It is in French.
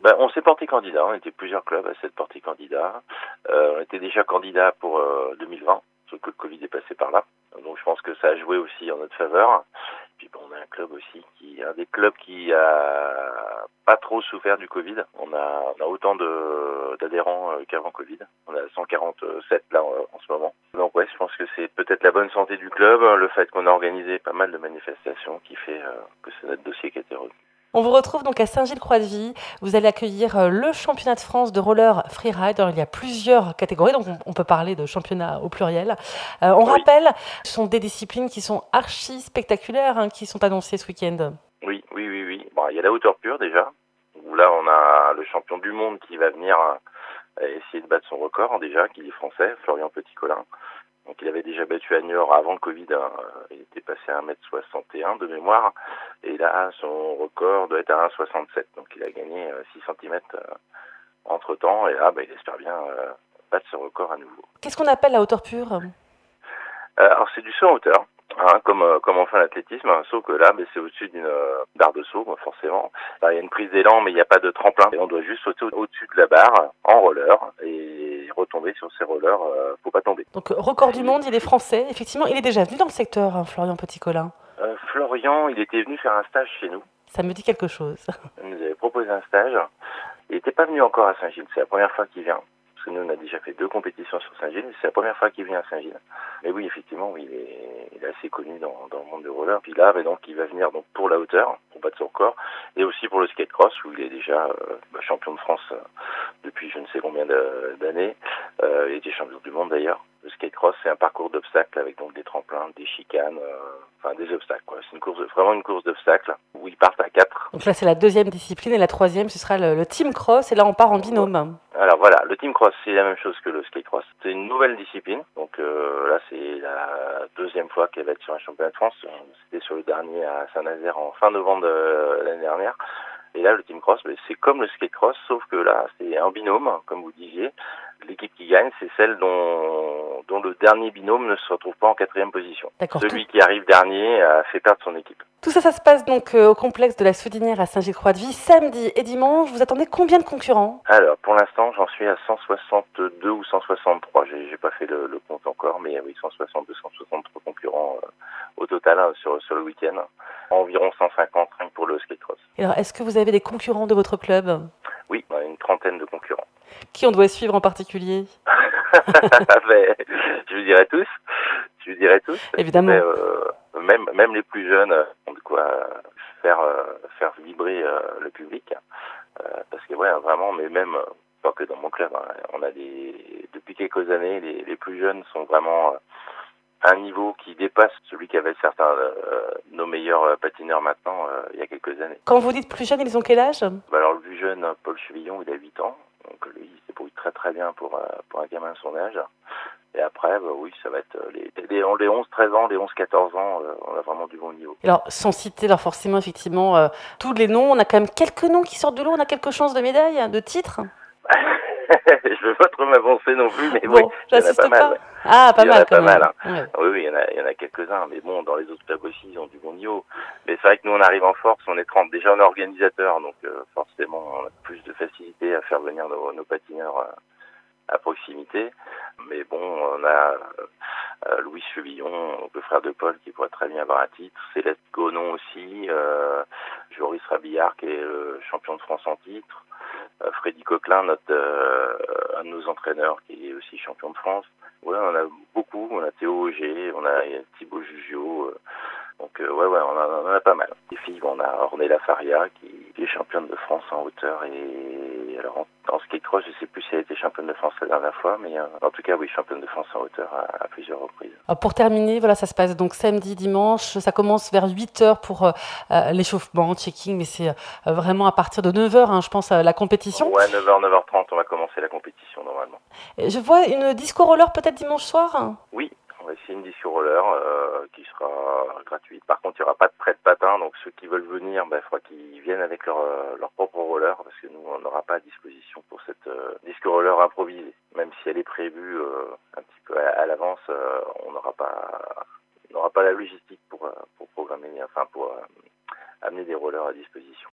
On s'est porté candidat, on était plusieurs clubs à s'être portés candidats. On était déjà candidat pour 2020, sauf que le Covid est passé par là. Donc je pense que ça a joué aussi en notre faveur. Puis on a un club aussi un des clubs qui a pas trop souffert du Covid. On a autant d'adhérents qu'avant Covid. On a 147 là en ce moment. Donc ouais, je pense que c'est peut-être la bonne santé du club, le fait qu'on a organisé pas mal de manifestations qui fait que c'est notre dossier qui a été retenu. On vous retrouve donc à Saint-Gilles-Croix-de-Vie. Vous allez accueillir le championnat de France de roller freeride. Alors, il y a plusieurs catégories, donc on peut parler de championnat au pluriel. On Oui, rappelle, ce sont des disciplines qui sont archi spectaculaires, qui sont annoncées ce week-end. oui. Bon, il y a la hauteur pure déjà, où là on a le champion du monde qui va venir essayer de battre son record déjà, qui est français, Florian Petit-Colin. Donc il avait déjà battu à Niort avant le Covid, il était passé à 1m61 de mémoire, et là son record doit être à 1m67, donc il a gagné 6 cm entre temps, et là il espère bien battre ce record à nouveau. Qu'est-ce qu'on appelle la hauteur pure? Alors c'est du saut en hauteur, comme on fait l'athlétisme, sauf que là c'est au-dessus d'une barre de saut, forcément. Alors, il y a une prise d'élan, mais il n'y a pas de tremplin, et on doit juste sauter au-dessus de la barre en roller, et retomber sur ces rollers, faut pas tomber. Donc, record du monde, il est français. Effectivement, il est déjà venu dans le secteur, Florian Petit-Colin. Florian, il était venu faire un stage chez nous. Ça me dit quelque chose. Il nous avait proposé un stage. Il n'était pas venu encore à Saint-Gilles. C'est la première fois qu'il vient. Parce que nous, on a déjà fait 2 compétitions sur Saint-Gilles. C'est la première fois qu'il vient à Saint-Gilles. Mais oui, effectivement, il est assez connu dans le monde du roller. Puis là, donc, il va venir donc pour la hauteur, pour battre son record, et aussi pour le skate cross, où il est déjà champion de France depuis je ne sais combien d'années. Il était champion du monde d'ailleurs. Le skate cross, c'est un parcours d'obstacles avec donc des tremplins, des chicanes, des obstacles, quoi. C'est vraiment une course d'obstacles où ils partent à 4. Donc là, c'est la deuxième discipline et la troisième, ce sera le team cross. Et là, on part en binôme. Alors voilà, le team cross, c'est la même chose que le skate cross. C'est une nouvelle discipline. Donc là, c'est la deuxième fois qu'elle va être sur un championnat de France. C'était sur le dernier à Saint-Nazaire en fin novembre de l'année dernière. Et là, le team cross, c'est comme le skate cross, sauf que là, c'est un binôme, comme vous disiez. L'équipe qui gagne, c'est celle dont le dernier binôme ne se retrouve pas en 4e position. D'accord. Celui qui arrive dernier fait perdre son équipe. Tout ça, ça se passe donc au complexe de la Soudinière à Saint-Gilles-Croix-de-Vie, samedi et dimanche. Vous attendez combien de concurrents? Alors, pour l'instant, j'en suis à 162 ou 163. J'ai pas fait le compte encore, mais oui, 162, 163 concurrents au total sur le week-end. Environ 150 rien que pour le skate cross. Alors, est-ce que vous avez des concurrents de votre club? Oui, on a une trentaine de concurrents. Qui on doit suivre en particulier? Je vous dirai tous. Évidemment. Même les plus jeunes ont de quoi faire vibrer le public. Parce que ouais, vraiment, mais même pas que dans mon club, on a depuis quelques années, les plus jeunes sont vraiment à un niveau qui dépasse celui qu'avaient certains nos meilleurs patineurs maintenant il y a quelques années. Quand vous dites plus jeunes, ils ont quel âge? Alors le plus jeune, Paul Chevillon, il a 8 ans, donc lui il se débrouille très très bien pour un gamin de son âge. Et après, oui, ça va être les 11-13 ans, les 11-14 ans, on a vraiment du bon niveau. Alors, sans citer forcément, effectivement, tous les noms, on a quand même quelques noms qui sortent de l'eau, on a quelques chances de médaille, de titre. Je ne veux pas trop m'avancer non plus, mais bon, oui, il y en a pas mal. Ah, pas mal quand même. Mal, hein. Ouais. Oui, il y en a quelques-uns, mais bon, dans les autres clubs aussi, ils ont du bon niveau. Mais c'est vrai que nous, on arrive en force, on est 30. Déjà, on est organisateur, donc forcément, on a plus de facilité à faire venir nos patineurs à proximité. Mais bon, on a Louis Chevillon, le frère de Paul, qui pourrait très bien avoir un titre. Céleste Gonon aussi. Joris Rabillard, qui est champion de France en titre. Freddy Coquelin, un de nos entraîneurs, qui est aussi champion de France. Ouais, on a beaucoup. On a Théo Auger, on a Thibaut Jugio. Donc ouais, on en a pas mal. Les filles, on a Ornella Faria, qui est championne de France en hauteur. Et alors en skate cross, je sais plus si elle a été championne de France la dernière fois, mais en tout cas, oui, championne de France en hauteur à plusieurs reprises. Alors pour terminer, voilà, ça se passe donc samedi, dimanche. Ça commence vers 8h pour l'échauffement, checking, mais c'est vraiment à partir de 9h, je pense, la compétition. Ouais, 9h, 9h30, on va commencer la compétition normalement. Et je vois une disco roller peut-être dimanche soir. Oui, on va essayer une disco roller qui sera gratuite. Par contre, il n'y aura pas de prêt de patin, donc ceux qui veulent venir, il faudra qu'ils viennent avec leur propre roller, parce que nous, on n'aura pas à disposition pour cette disco roller improvisée. Même si elle est prévue un petit peu à l'avance, on n'aura pas la logistique pour programmer, pour amener des rollers à disposition.